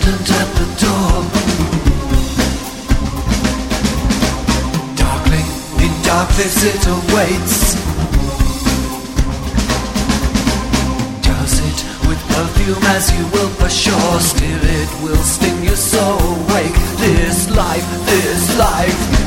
attendant at the door. Darkly, in darkness it awaits. Douse it with perfume as you will for sure. Still it will sting you so awake. This life